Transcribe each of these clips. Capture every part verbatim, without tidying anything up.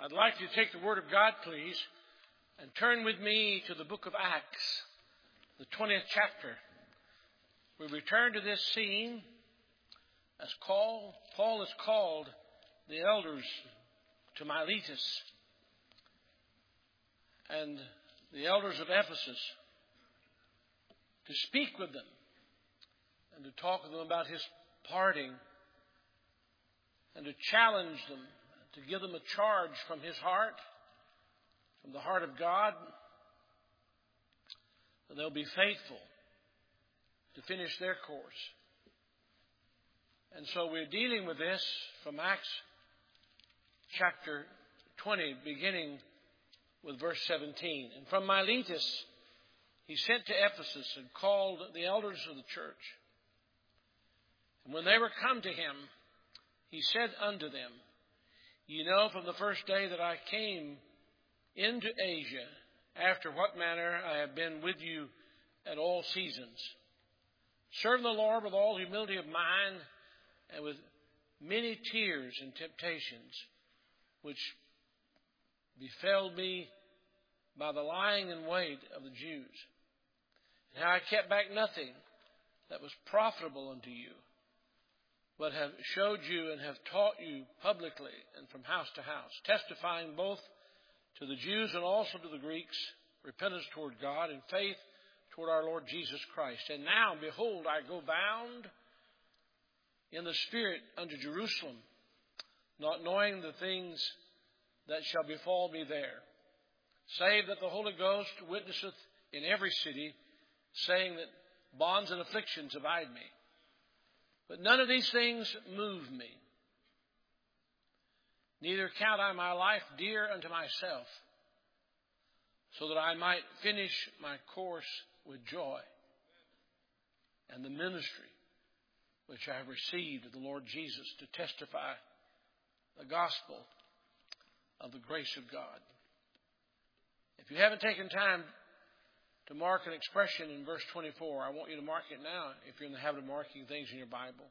I'd like you to take the Word of God, please, and turn with me to the book of Acts, the twentieth chapter. We return to this scene as call, Paul has called the elders to Miletus and the elders of Ephesus to speak with them and to talk with them about his parting and to challenge them, to give them a charge from his heart, from the heart of God, that they'll be faithful to finish their course. And so we're dealing with this from Acts chapter twenty, beginning with verse seventeen. And from Miletus he sent to Ephesus and called the elders of the church. And when they were come to him, he said unto them, Ye know from the first day that I came into Asia, after what manner I have been with you at all seasons, serving the Lord with all humility of mind and with many tears and temptations, which befell me by the lying in wait of the Jews. And how I kept back nothing that was profitable unto you, but have showed you and have taught you publicly and from house to house, testifying both to the Jews and also to the Greeks, repentance toward God and faith toward our Lord Jesus Christ. And now, behold, I go bound in the Spirit unto Jerusalem, not knowing the things that shall befall me there, save that the Holy Ghost witnesseth in every city, saying that bonds and afflictions abide me. But none of these things move me. Neither count I my life dear unto myself, so that I might finish my course with joy and the ministry which I have received of the Lord Jesus, to testify the gospel of the grace of God. If you haven't taken time to mark an expression in verse twenty-four, I want you to mark it now if you're in the habit of marking things in your Bible.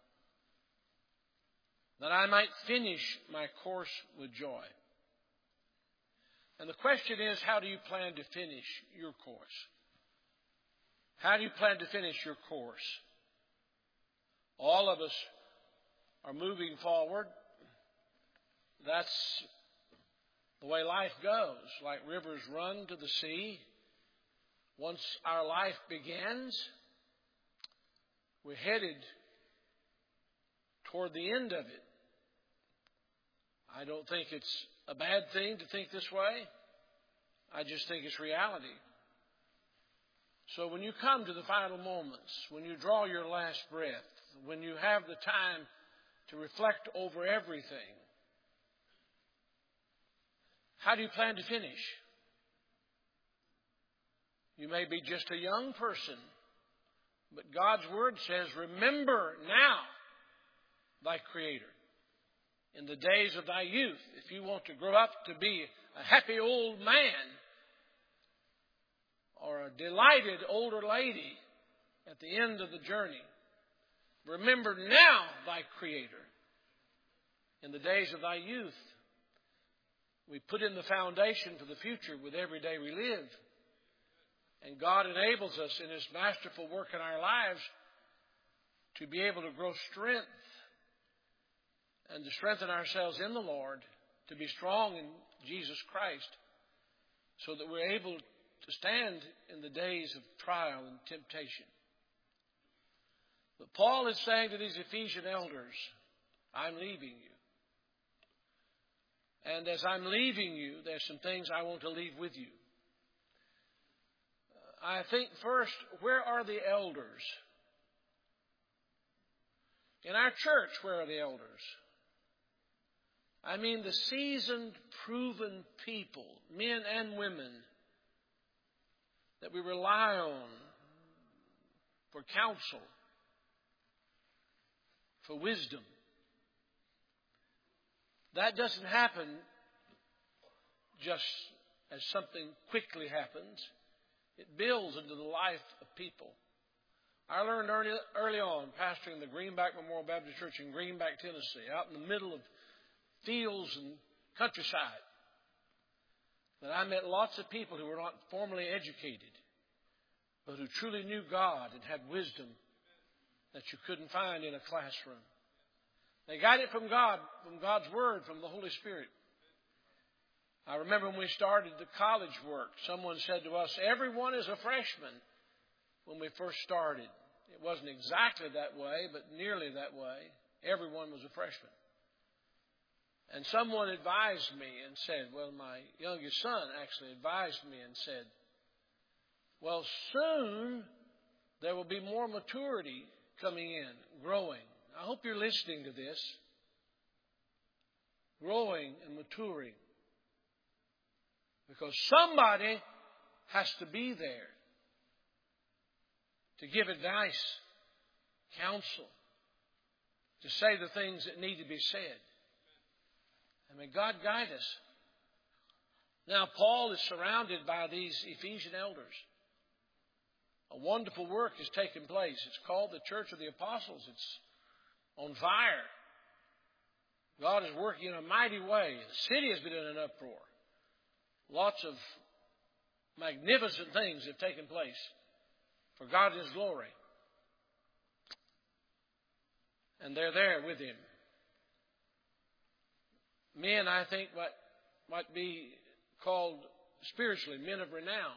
That I might finish my course with joy. And the question is, how do you plan to finish your course? How do you plan to finish your course? All of us are moving forward. That's the way life goes. Like rivers run to the sea. Once our life begins, we're headed toward the end of it. I don't think it's a bad thing to think this way. I just think it's reality. So when you come to the final moments, when you draw your last breath, when you have the time to reflect over everything, how do you plan to finish? You may be just a young person, but God's Word says, remember now thy Creator in the days of thy youth. If you want to grow up to be a happy old man or a delighted older lady at the end of the journey, remember now thy Creator in the days of thy youth. We put in the foundation for the future with every day we live. And God enables us in His masterful work in our lives to be able to grow strength and to strengthen ourselves in the Lord, to be strong in Jesus Christ, so that we're able to stand in the days of trial and temptation. But Paul is saying to these Ephesian elders, I'm leaving you. And as I'm leaving you, there's some things I want to leave with you. I think first, where are the elders? In our church, where are the elders? I mean the seasoned, proven people, men and women, that we rely on for counsel, for wisdom. That doesn't happen just as something quickly happens. It builds into the life of people. I learned early, early on, pastoring the Greenback Memorial Baptist Church in Greenback, Tennessee, out in the middle of fields and countryside. that I met lots of people who were not formally educated, but who truly knew God and had wisdom that you couldn't find in a classroom. They got it from God, from God's Word, from the Holy Spirit. I remember when we started the college work, someone said to us, everyone is a freshman when we first started. It wasn't exactly that way, but nearly that way. Everyone was a freshman. And someone advised me and said, well, my youngest son actually advised me and said, well, soon there will be more maturity coming in, growing. I hope you're listening to this. Growing and maturing. Because somebody has to be there to give advice, counsel, to say the things that need to be said. And may God guide us. Now, Paul is surrounded by these Ephesian elders. A wonderful work is taking place. It's called the Church of the Apostles. It's on fire. God is working in a mighty way. The city has been in an uproar. Lots of magnificent things have taken place for God and His glory. And they're there with Him. Men, I think, might, might be called spiritually men of renown.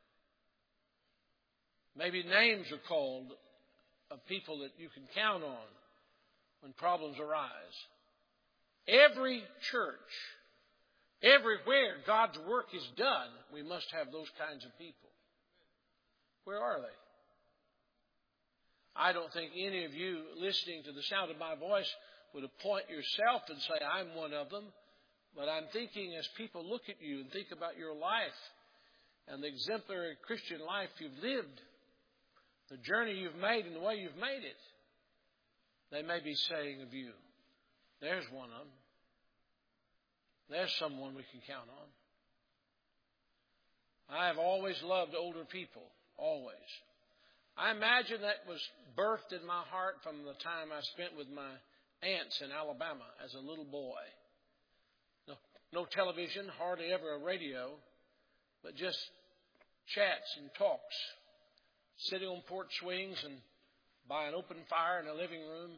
Maybe names are called of people that you can count on when problems arise. Every church, everywhere God's work is done, we must have those kinds of people. Where are they? I don't think any of you listening to the sound of my voice would appoint yourself and say, I'm one of them. But I'm thinking as people look at you and think about your life and the exemplary Christian life you've lived, the journey you've made and the way you've made it, they may be saying of you, there's one of them. There's someone we can count on. I have always loved older people, always. I imagine that was birthed in my heart from the time I spent with my aunts in Alabama as a little boy. No, no television, hardly ever a radio, but just chats and talks. Sitting on porch swings and by an open fire in a living room,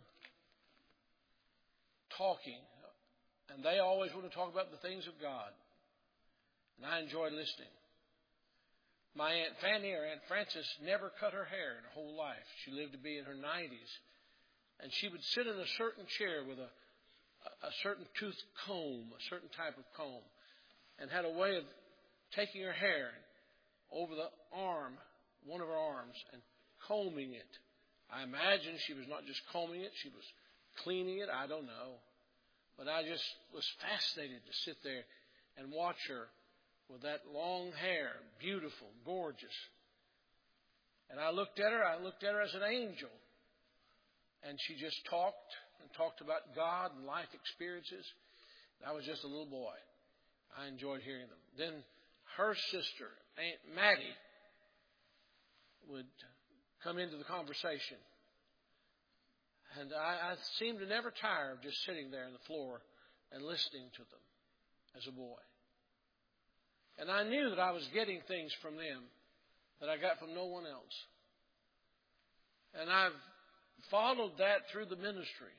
talking. And they always want to talk about the things of God. And I enjoyed listening. My Aunt Fanny or Aunt Frances never cut her hair in her whole life. She lived to be in her nineties. And she would sit in a certain chair with a, a certain tooth comb, a certain type of comb, and had a way of taking her hair over the arm, one of her arms, and combing it. I imagine she was not just combing it, she was cleaning it. I don't know. But I just was fascinated to sit there and watch her with that long hair, beautiful, gorgeous. And I looked at her, I looked at her as an angel. And she just talked and talked about God and life experiences. I was just a little boy. I enjoyed hearing them. Then her sister, Aunt Maddie, would come into the conversation. And I, I seemed to never tire of just sitting there on the floor and listening to them as a boy. And I knew that I was getting things from them that I got from no one else. And I've followed that through the ministry.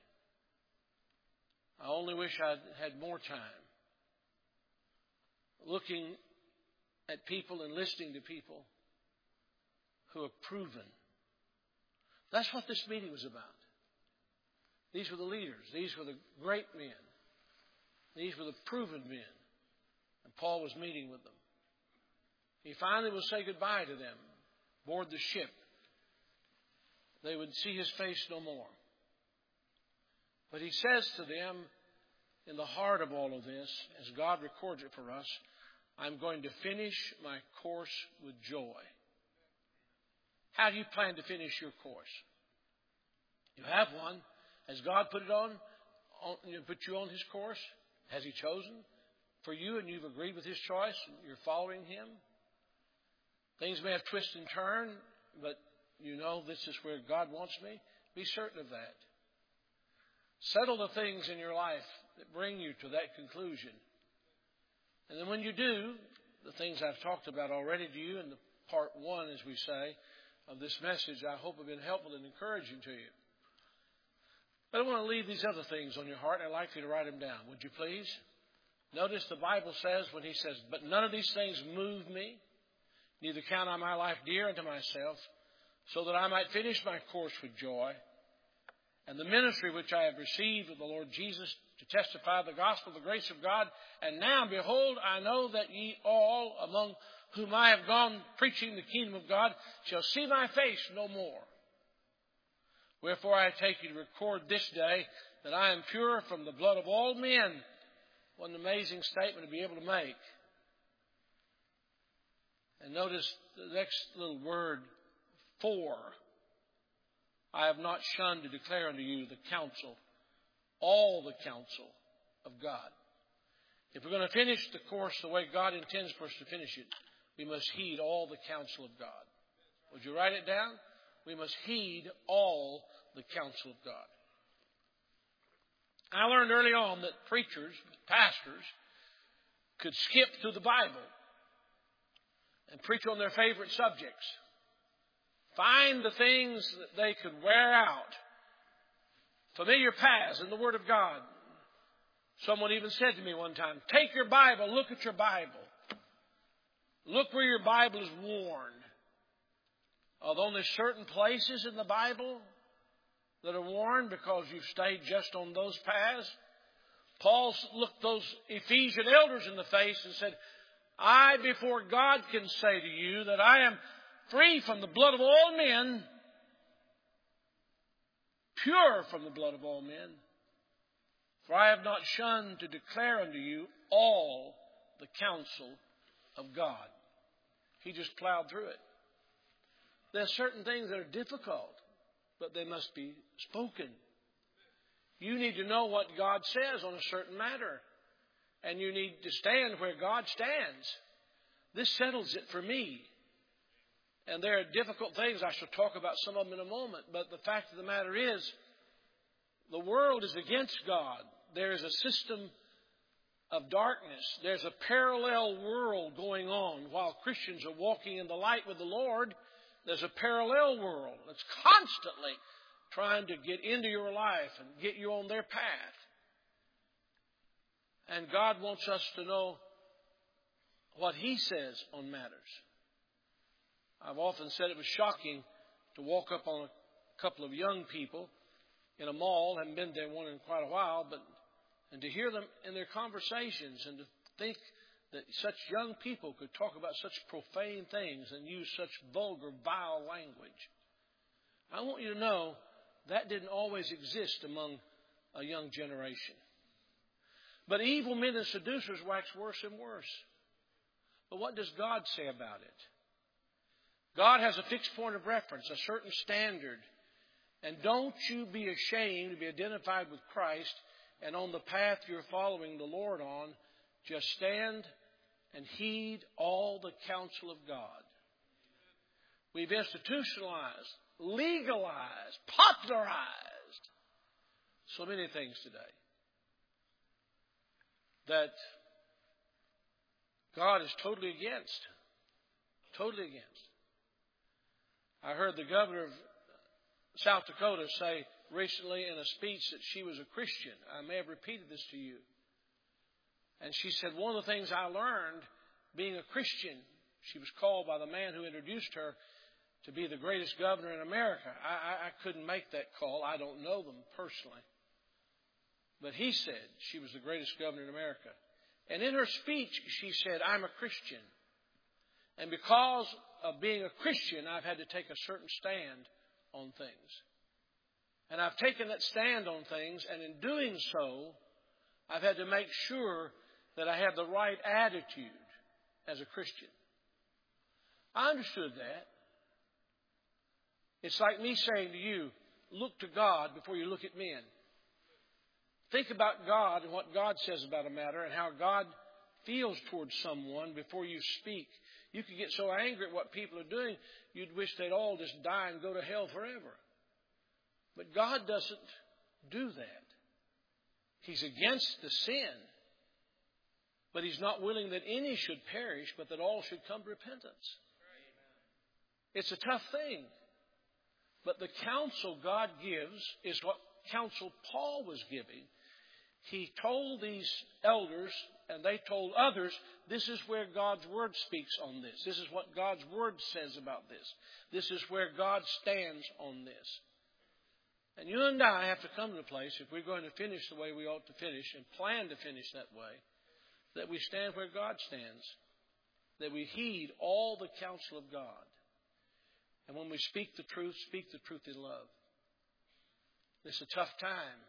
I only wish I'd had more time. Looking at people and listening to people who have proven. That's what this meeting was about. These were the leaders. These were the great men. These were the proven men. And Paul was meeting with them. He finally will say goodbye to them aboard the ship. They would see his face no more. But he says to them, in the heart of all of this, as God records it for us, I'm going to finish my course with joy. How do you plan to finish your course? You have one. Has God put it on, on put you on His course? Has He chosen for you and you've agreed with His choice and you're following Him? Things may have twisted and turned, but you know this is where God wants me. Be certain of that. Settle the things in your life that bring you to that conclusion. And then when you do, the things I've talked about already to you in the part one, as we say, of this message, I hope have been helpful and encouraging to you. But I want to leave these other things on your heart. I'd like you to write them down. Would you please? Notice the Bible says when he says, but none of these things move me, neither count I my life dear unto myself, so that I might finish my course with joy, and the ministry which I have received of the Lord Jesus to testify the gospel of the grace of God. And now, behold, I know that ye all, among whom I have gone preaching the kingdom of God, shall see my face no more. Wherefore I take you to record this day that I am pure from the blood of all men. What an amazing statement to be able to make. And notice the next little word, for. I have not shunned to declare unto you the counsel, all the counsel of God. If we're going to finish the course the way God intends for us to finish it, we must heed all the counsel of God. Would you write it down? We must heed all the counsel of God. I learned early on that preachers, pastors, could skip through the Bible and preach on their favorite subjects. Find the things that they could wear out. Familiar paths in the Word of God. Someone even said to me one time, take your Bible, look at your Bible. Look where your Bible is worn. Although there's certain places in the Bible that are worn because you've stayed just on those paths. Paul looked those Ephesian elders in the face and said, I before God can say to you that I am free from the blood of all men, pure from the blood of all men. For I have not shunned to declare unto you all the counsel of God. He just plowed through it. There are certain things that are difficult, but they must be spoken. You need to know what God says on a certain matter. And you need to stand where God stands. This settles it for me. And there are difficult things. I shall talk about some of them in a moment. But the fact of the matter is, the world is against God. There is a system of darkness. There's a parallel world going on. While Christians are walking in the light with the Lord, there's a parallel world that's constantly trying to get into your life and get you on their path. And God wants us to know what He says on matters. I've often said it was shocking to walk up on a couple of young people in a mall. I haven't been there one in quite a while, but and to hear them in their conversations and to think that such young people could talk about such profane things and use such vulgar, vile language. I want you to know that didn't always exist among a young generation. But evil men and seducers wax worse and worse. But what does God say about it? God has a fixed point of reference, a certain standard. And don't you be ashamed to be identified with Christ and on the path you're following the Lord on. Just stand and heed all the counsel of God. We've institutionalized, legalized, popularized so many things today that God is totally against. Totally against. I heard the governor of South Dakota say recently in a speech that she was a Christian. I may have repeated this to you. And she said, one of the things I learned being a Christian, she was called by the man who introduced her to be the greatest governor in America. I, I, I couldn't make that call. I don't know them personally. But he said she was the greatest governor in America. And in her speech, she said, I'm a Christian. And because of being a Christian, I've had to take a certain stand on things. And I've taken that stand on things, and in doing so, I've had to make sure that I have the right attitude as a Christian. I understood that. It's like me saying to you, look to God before you look at men. Think about God and what God says about a matter and how God feels towards someone before you speak. You could get so angry at what people are doing, you'd wish they'd all just die and go to hell forever. But God doesn't do that. He's against the sin. But He's not willing that any should perish, but that all should come to repentance. It's a tough thing. But the counsel God gives is what counsel Paul was giving. He told these elders, and they told others, this is where God's Word speaks on this. This is what God's Word says about this. This is where God stands on this. And you and I have to come to a place, if we're going to finish the way we ought to finish and plan to finish that way, that we stand where God stands, that we heed all the counsel of God. And when we speak the truth, speak the truth in love. It's a tough time,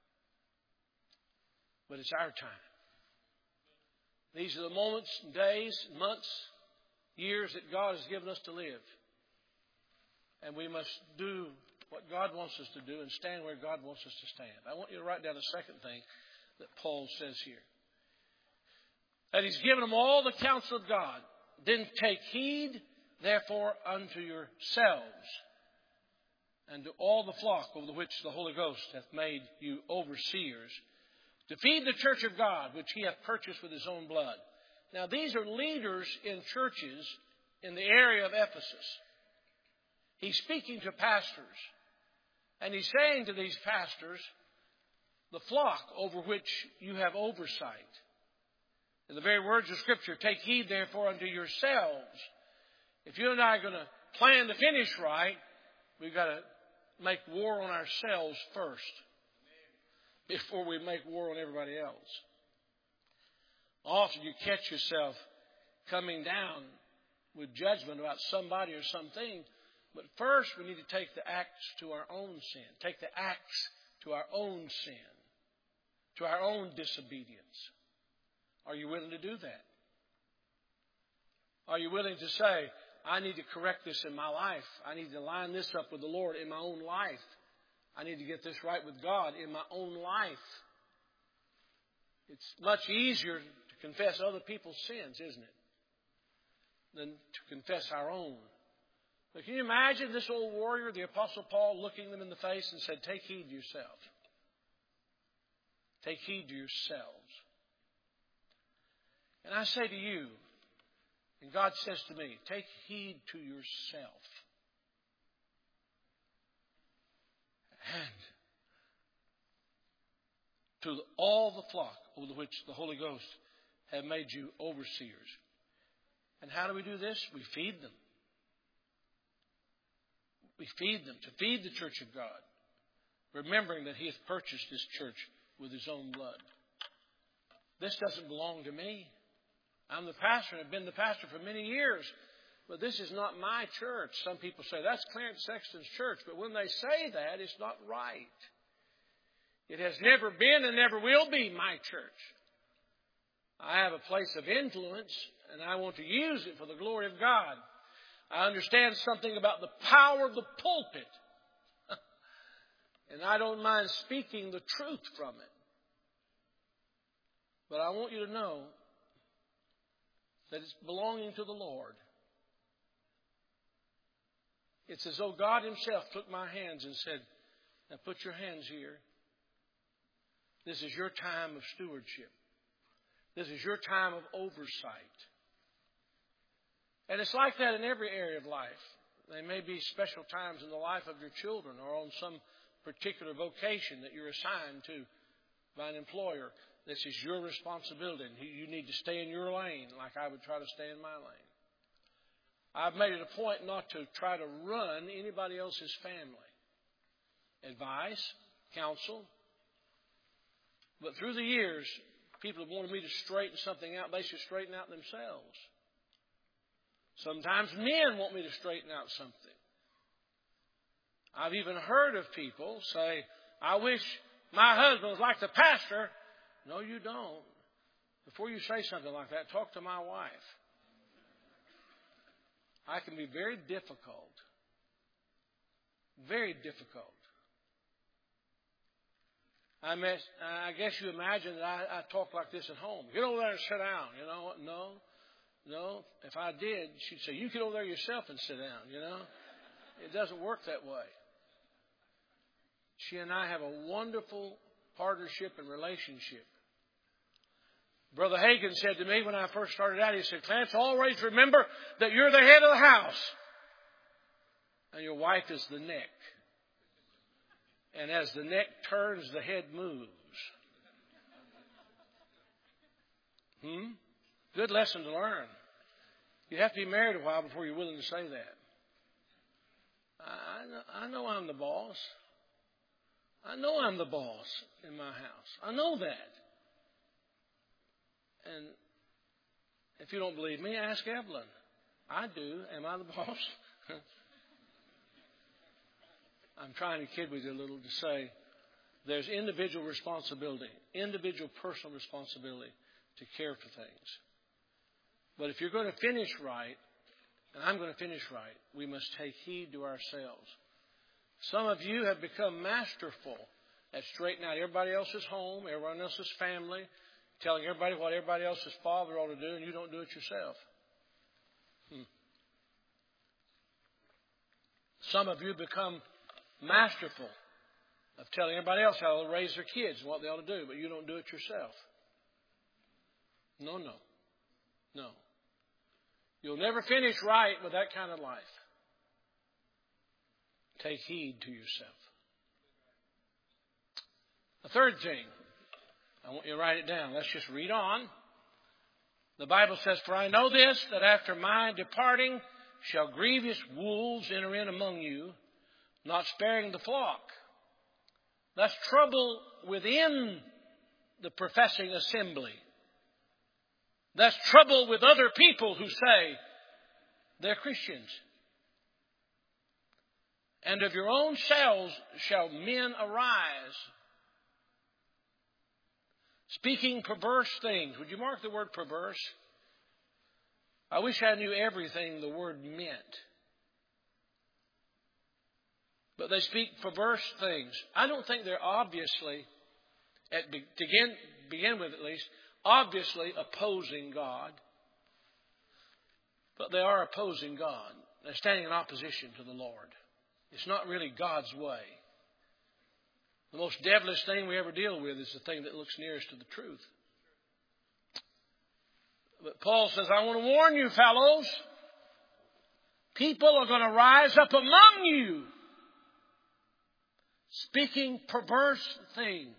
but it's our time. These are the moments, days, months, years that God has given us to live. And we must do what God wants us to do and stand where God wants us to stand. I want you to write down the second thing that Paul says here. That He's given them all the counsel of God. Then take heed, therefore, unto yourselves and to all the flock over which the Holy Ghost hath made you overseers, to feed the church of God, which He hath purchased with His own blood. Now, these are leaders in churches in the area of Ephesus. He's speaking to pastors. And he's saying to these pastors, the flock over which you have oversight. In the very words of Scripture, take heed therefore unto yourselves. If you and I are going to plan to finish right, we've got to make war on ourselves first before we make war on everybody else. Often you catch yourself coming down with judgment about somebody or something. But first we need to take the axe to our own sin. Take the axe to our own sin. To our own disobedience. Are you willing to do that? Are you willing to say, I need to correct this in my life. I need to line this up with the Lord in my own life. I need to get this right with God in my own life. It's much easier to confess other people's sins, isn't it? Than to confess our own. But can you imagine this old warrior, the Apostle Paul, looking them in the face and said, take heed to yourself. Take heed to yourselves. And I say to you, and God says to me, take heed to yourself. And to all the flock over which the Holy Ghost have made you overseers. And how do we do this? We feed them. We feed them to feed the church of God, remembering that He hath purchased His church with His own blood. This doesn't belong to me. I'm the pastor and have been the pastor for many years, but this is not my church. Some people say, that's Clarence Sexton's church, but when they say that, it's not right. It has never been and never will be my church. I have a place of influence, and I want to use it for the glory of God. I understand something about the power of the pulpit. And I don't mind speaking the truth from it. But I want you to know that it's belonging to the Lord. It's as though God Himself took my hands and said, now put your hands here. This is your time of stewardship. This is your time of oversight. And it's like that in every area of life. There may be special times in the life of your children or on some particular vocation that you're assigned to by an employer. This is your responsibility. And you need to stay in your lane like I would try to stay in my lane. I've made it a point not to try to run anybody else's family. Advice, counsel. But through the years, people have wanted me to straighten something out. They should straighten out themselves. Sometimes men want me to straighten out something. I've even heard of people say, I wish my husband was like the pastor. No, you don't. Before you say something like that, talk to my wife. I can be very difficult. Very difficult. I, mean, I guess you imagine that I, I talk like this at home. Get over there and sit down. You know what? No. No. If I did, she'd say, you get over there yourself and sit down. You know. It doesn't work that way. She and I have a wonderful partnership and relationship. Brother Hagin said to me when I first started out, he said, Clarence, always remember that you're the head of the house. And your wife is the neck. And as the neck turns, the head moves. Hmm? Good lesson to learn. You have to be married a while before you're willing to say that. I know, I know I'm the boss. I know I'm the boss in my house. I know that. And if you don't believe me, ask Evelyn. I do. Am I the boss? I'm trying to kid with you a little to say there's individual responsibility, individual personal responsibility to care for things. But if you're going to finish right, and I'm going to finish right, we must take heed to ourselves. Some of you have become masterful at straightening out everybody else's home, everyone else's family, telling everybody what everybody else's father ought to do, and you don't do it yourself. Hmm. Some of you become masterful of telling everybody else how to raise their kids and what they ought to do, but you don't do it yourself. No, no, no. You'll never finish right with that kind of life. Take heed to yourself. The third thing, I want you to write it down. Let's just read on. The Bible says, For I know this, that after my departing shall grievous wolves enter in among you, not sparing the flock. That's trouble within the professing assembly. That's trouble with other people who say they're Christians. And of your own selves shall men arise, speaking perverse things. Would you mark the word perverse? I wish I knew everything the word meant. But they speak perverse things. I don't think they're obviously, at, to begin, begin with at least, obviously opposing God. But they are opposing God. They're standing in opposition to the Lord. It's not really God's way. The most devilish thing we ever deal with is the thing that looks nearest to the truth. But Paul says, I want to warn you, fellows. People are going to rise up among you, speaking perverse things.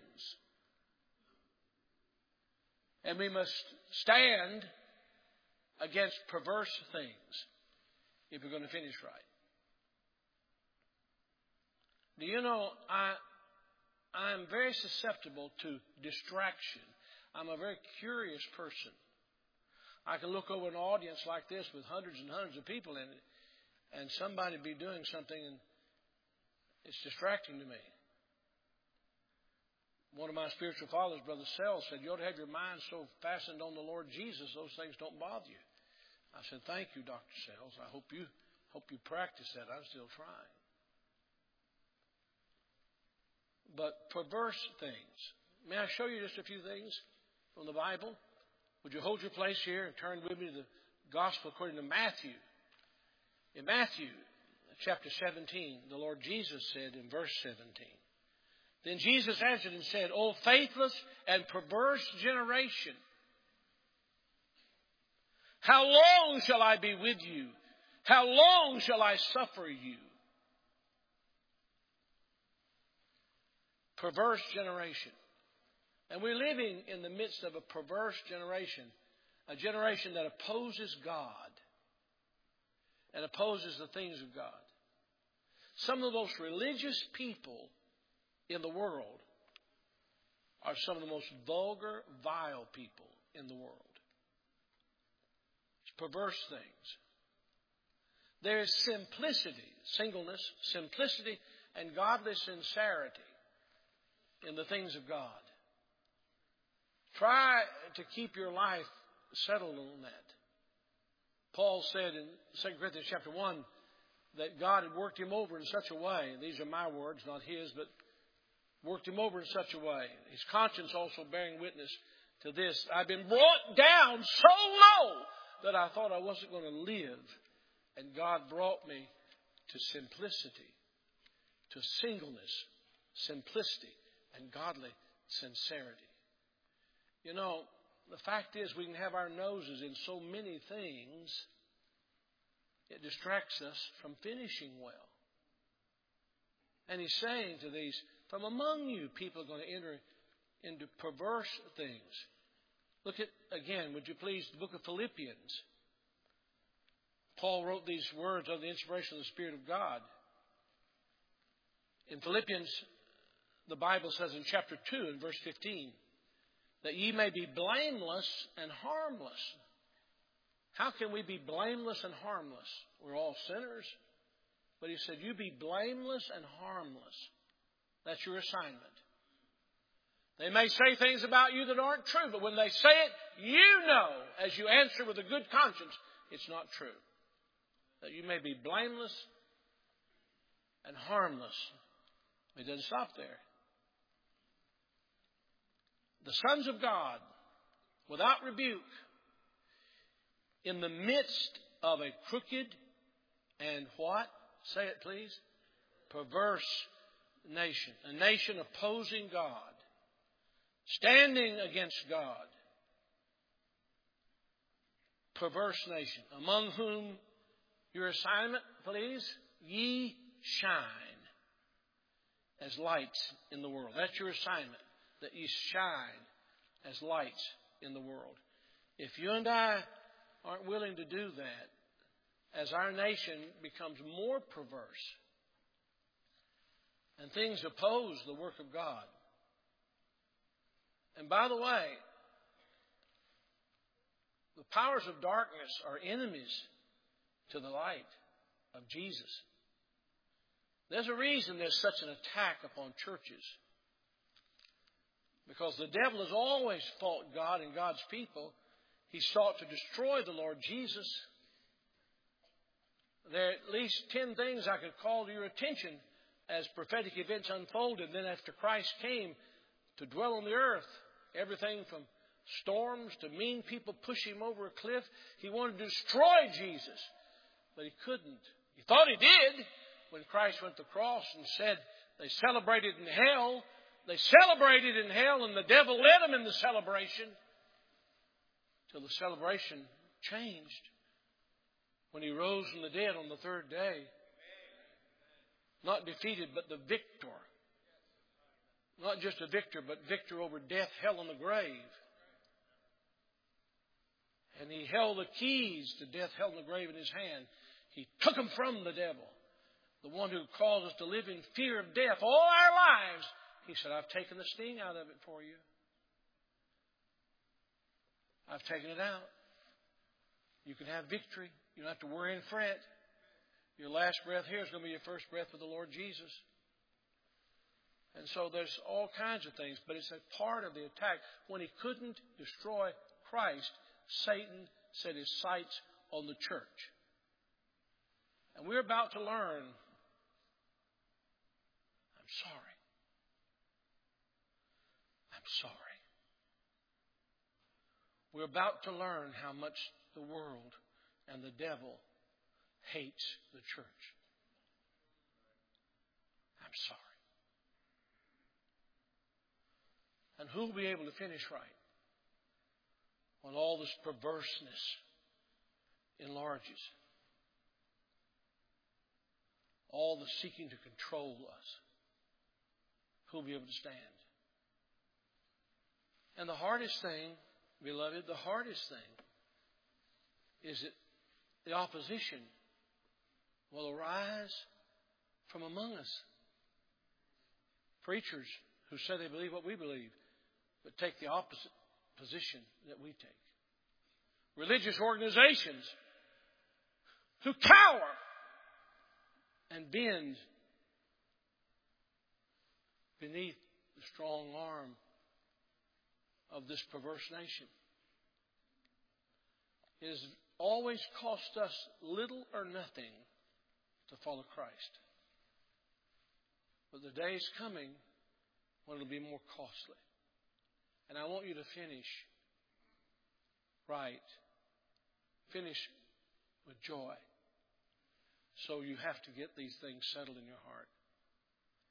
And we must stand against perverse things if we're going to finish right. Do you know, I, I'm very susceptible to distraction. I'm a very curious person. I can look over an audience like this with hundreds and hundreds of people in it, and somebody be doing something, and it's distracting to me. One of my spiritual fathers, Brother Sells, said, you ought to have your mind so fastened on the Lord Jesus, those things don't bother you. I said, thank you, Doctor Sells. I hope you hope you practice that. I'm still trying. But perverse things. May I show you just a few things from the Bible? Would you hold your place here and turn with me to the Gospel according to Matthew? In Matthew chapter seventeen, the Lord Jesus said in verse seventeen, Then Jesus answered and said, O faithless and perverse generation, how long shall I be with you? How long shall I suffer you? Perverse generation. And we're living in the midst of a perverse generation, a generation that opposes God and opposes the things of God. Some of the most religious people in the world are some of the most vulgar, vile people in the world. It's perverse things. There is simplicity, singleness, simplicity, and godly sincerity in the things of God. Try to keep your life settled on that. Paul said in Second Corinthians chapter one that God had worked him over in such a way, these are my words, not his, but worked him over in such a way. His conscience also bearing witness to this. I've been brought down so low that I thought I wasn't going to live. And God brought me to simplicity, to singleness, simplicity, and godly sincerity. You know, the fact is we can have our noses in so many things, it distracts us from finishing well. And he's saying to these, from among you, people are going to enter into perverse things. Look at, again, would you please, the book of Philippians. Paul wrote these words under the inspiration of the Spirit of God. In Philippians, the Bible says in chapter two and verse fifteen, that ye may be blameless and harmless. How can we be blameless and harmless? We're all sinners. But he said, you be blameless and harmless. That's your assignment. They may say things about you that aren't true, but when they say it, you know, as you answer with a good conscience, it's not true. That you may be blameless and harmless. It doesn't stop there. The sons of God, without rebuke, in the midst of a crooked and what? Say it, please. Perverse nation. A nation opposing God. Standing against God. Perverse nation. Among whom your assignment, please, ye shine as lights in the world. That's your assignment. That ye shine as lights in the world. If you and I aren't willing to do that, as our nation becomes more perverse and things oppose the work of God. And by the way, the powers of darkness are enemies to the light of Jesus. There's a reason there's such an attack upon churches. Because the devil has always fought God and God's people. He sought to destroy the Lord Jesus. There are at least ten things I could call to your attention as prophetic events unfolded. Then after Christ came to dwell on the earth, everything from storms to mean people push him over a cliff. He wanted to destroy Jesus, but he couldn't. He thought he did when Christ went to the cross and said they celebrated in hell. They celebrated in hell and the devil led them in the celebration till the celebration changed when he rose from the dead on the third day. Not defeated, but the victor. Not just a victor, but victor over death, hell, and the grave. And he held the keys to death, hell, and the grave in his hand. He took them from the devil, the one who caused us to live in fear of death all our lives. He said, I've taken the sting out of it for you. I've taken it out. You can have victory. You don't have to worry and fret. Your last breath here is going to be your first breath with the Lord Jesus. And so there's all kinds of things, but it's a part of the attack. When he couldn't destroy Christ, Satan set his sights on the church. And we're about to learn. I'm sorry. I'm sorry. We're about to learn how much the world and the devil hates the church. I'm sorry. And who will be able to finish right when all this perverseness enlarges? All the seeking to control us. Who will be able to stand? And the hardest thing, beloved, the hardest thing is that the opposition will arise from among us. Preachers who say they believe what we believe, but take the opposite position that we take. Religious organizations who cower and bend beneath the strong arm of this perverse nation. It has always cost us little or nothing to follow Christ. But the day is coming when it will be more costly. And I want you to finish right. Finish with joy. So you have to get these things settled in your heart.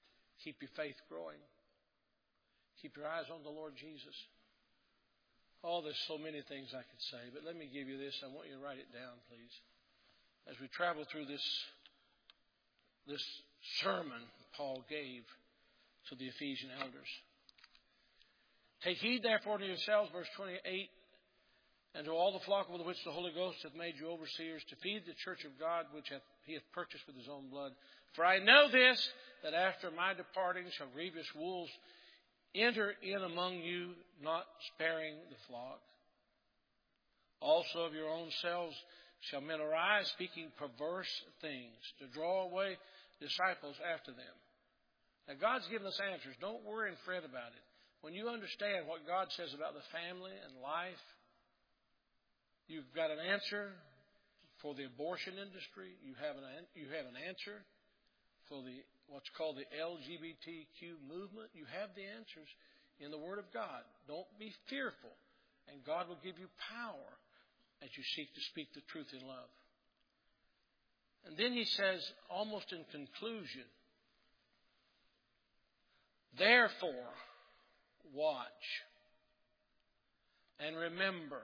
Keep your faith growing. Keep your eyes on the Lord Jesus. Oh, Oh, there's so many things I could say, but let me give you this. I want you to write it down, please. As we travel through this, this sermon Paul gave to the Ephesian elders. Take heed, therefore, to yourselves, verse twenty-eight, and to all the flock with which the Holy Ghost hath made you overseers, to feed the church of God, which hath, he hath purchased with his own blood. For I know this, that after my departing shall grievous wolves enter in among you, not sparing the flock. Also of your own selves shall men arise, speaking perverse things, to draw away disciples after them. Now, God's given us answers. Don't worry and fret about it. When you understand what God says about the family and life, you've got an answer for the abortion industry. You have an you have an answer for the what's called the L G B T Q movement. You have the answers in the Word of God. Don't be fearful, and God will give you power as you seek to speak the truth in love. And then he says, almost in conclusion, therefore, watch and remember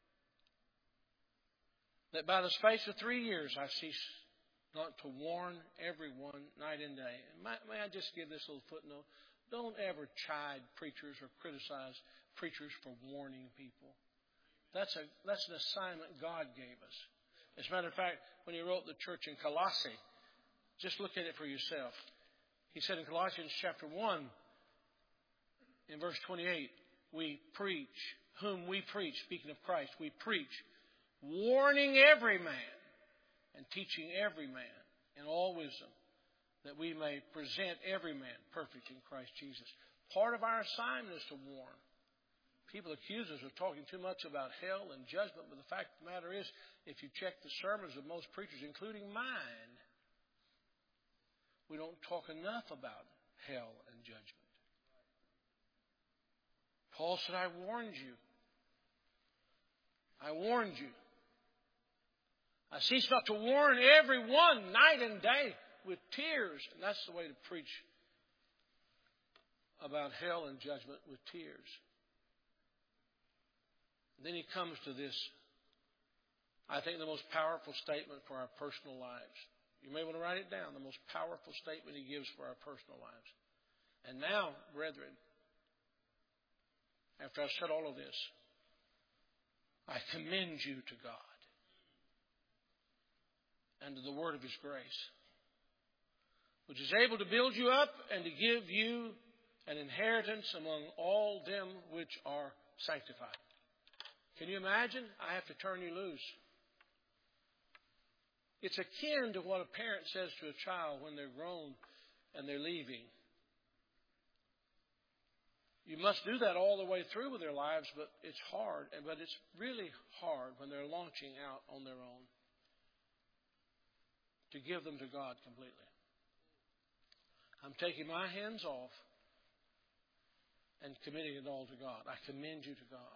that by the space of three years I cease not to warn everyone night and day. And may, may I just give this little footnote? Don't ever chide preachers or criticize preachers for warning people. That's a that's an assignment God gave us. As a matter of fact, when he wrote the church in Colossae, just look at it for yourself. He said in Colossians chapter one, in verse twenty-eight, we preach, whom we preach, speaking of Christ, we preach, warning every man and teaching every man in all wisdom, that we may present every man perfect in Christ Jesus. Part of our assignment is to warn. People accuse us of talking too much about hell and judgment, but the fact of the matter is, if you check the sermons of most preachers, including mine, we don't talk enough about hell and judgment. Paul said, I warned you. I warned you. I cease not to warn everyone night and day with tears. And that's the way to preach about hell and judgment, with tears. And then he comes to this, I think, the most powerful statement for our personal lives. You may want to write it down. The most powerful statement he gives for our personal lives. And now, brethren, after I've said all of this, I commend you to God and to the word of His grace, which is able to build you up and to give you an inheritance among all them which are sanctified. Can you imagine? I have to turn you loose. It's akin to what a parent says to a child when they're grown and they're leaving. You must do that all the way through with their lives, but it's hard. But it's really hard when they're launching out on their own to give them to God completely. I'm taking my hands off and committing it all to God. I commend you to God.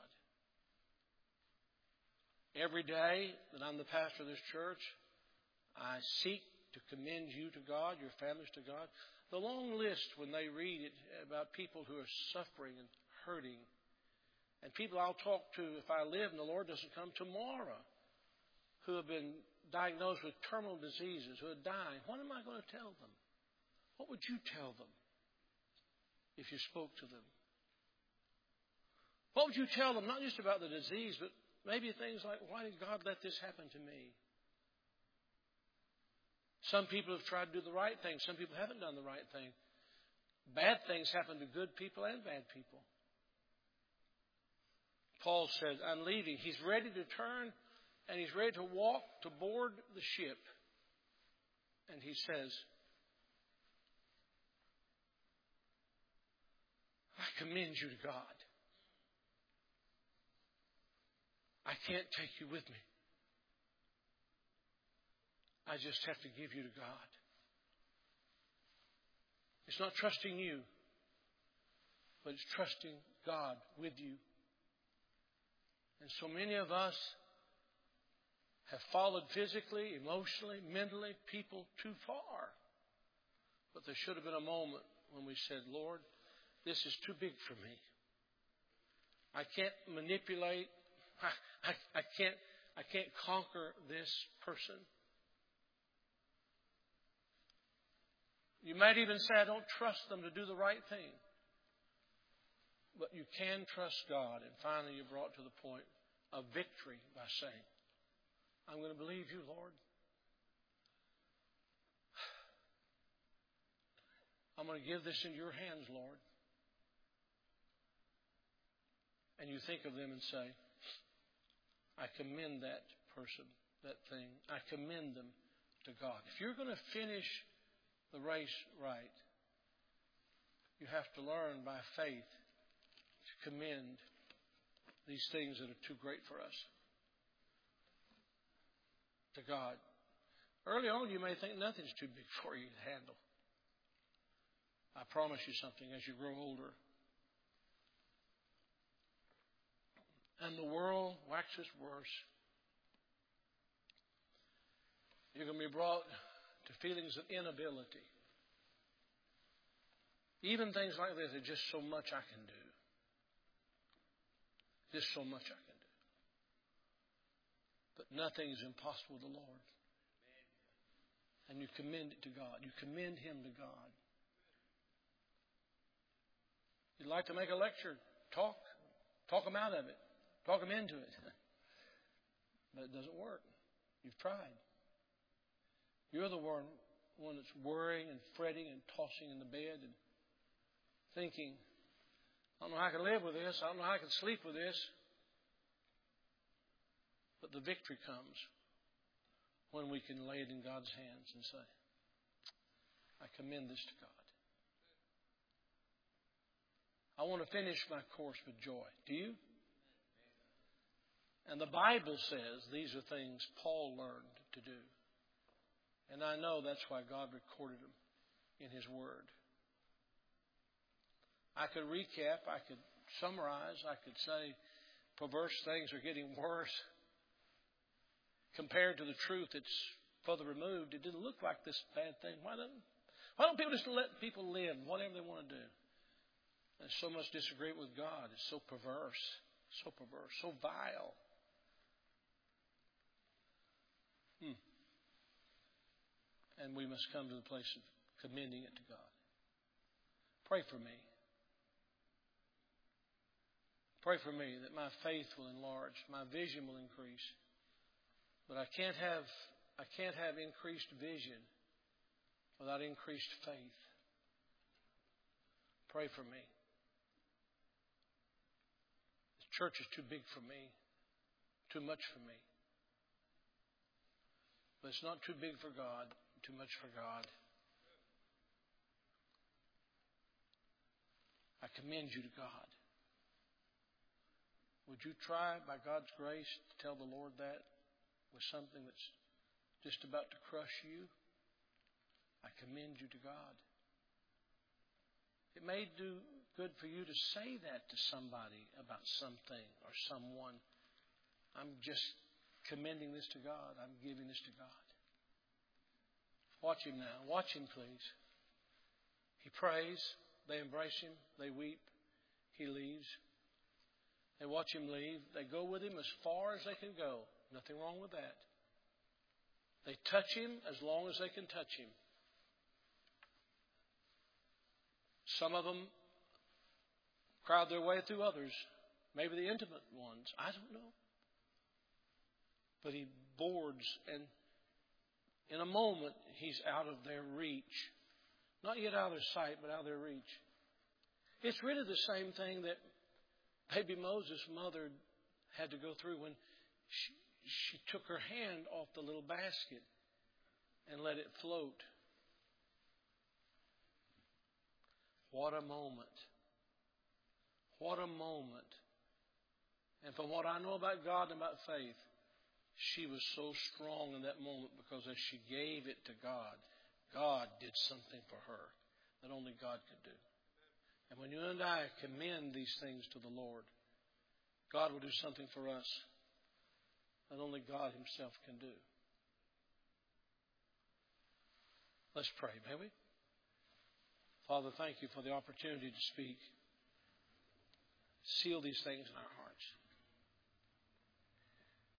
Every day that I'm the pastor of this church, I seek to commend you to God, your families to God. The long list when they read it about people who are suffering and hurting, and people I'll talk to if I live and the Lord doesn't come tomorrow, who have been diagnosed with terminal diseases, who are dying. What am I going to tell them? What would you tell them if you spoke to them? What would you tell them, not just about the disease, but maybe things like, why did God let this happen to me? Some people have tried to do the right thing. Some people haven't done the right thing. Bad things happen to good people and bad people. Paul said, I'm leaving. He's ready to turn and he's ready to walk to board the ship. And he says, I commend you to God. I can't take you with me. I just have to give you to God. It's not trusting you, but it's trusting God with you. And so many of us have followed physically, emotionally, mentally, people too far. But there should have been a moment when we said, Lord, this is too big for me. I can't manipulate. I, I, I can't I can't conquer this person. You might even say, I don't trust them to do the right thing. But you can trust God. And finally, you're brought to the point of victory by saying, I'm going to believe you, Lord. I'm going to give this into your hands, Lord. And you think of them and say, I commend that person, that thing. I commend them to God. If you're going to finish the race right, you have to learn by faith to commend these things that are too great for us to God. Early on, you may think nothing's too big for you to handle. I promise you something, as you grow older, and the world waxes worse, you're going to be brought to feelings of inability. Even things like this, there's just so much I can do. Just so much I can do. But nothing is impossible with the Lord. And you commend it to God. You commend Him to God. You'd like to make a lecture. Talk. Talk them out of it. Talk them into it. But it doesn't work. You've tried. You're the one, one that's worrying and fretting and tossing in the bed and thinking, I don't know how I can live with this. I don't know how I can sleep with this. But the victory comes when we can lay it in God's hands and say, I commend this to God. I want to finish my course with joy. Do you? And the Bible says these are things Paul learned to do. And I know that's why God recorded them in His Word. I could recap, I could summarize, I could say perverse things are getting worse compared to the truth that's further removed. It didn't look like this bad thing. Why don't, why don't people just let people live, whatever they want to do? There's so much disagreement with God. It's so perverse, so perverse, so vile. Hmm. And we must come to the place of commending it to God. Pray for me. Pray for me that my faith will enlarge, my vision will increase. But I can't have I can't have increased vision without increased faith. Pray for me. This church is too big for me, too much for me. But it's not too big for God, too much for God. I commend you to God. Would you try, by God's grace, to tell the Lord that with something that's just about to crush you? I commend you to God. It may do good for you to say that to somebody about something or someone. I'm just commending this to God. I'm giving this to God. Watch him now. Watch him, please. He prays. They embrace him. They weep. He leaves. They watch him leave. They go with him as far as they can go. Nothing wrong with that. They touch him as long as they can touch him. Some of them crowd their way through others. Maybe the intimate ones. I don't know. But he boards, and in a moment, he's out of their reach. Not yet out of their sight, but out of their reach. It's really the same thing that baby Moses' mother had to go through when she, she took her hand off the little basket and let it float. What a moment. What a moment. And from what I know about God and about faith, she was so strong in that moment because as she gave it to God, God did something for her that only God could do. And when you and I commend these things to the Lord, God will do something for us that only God Himself can do. Let's pray, may we? Father, thank you for the opportunity to speak. seal these things in our heart.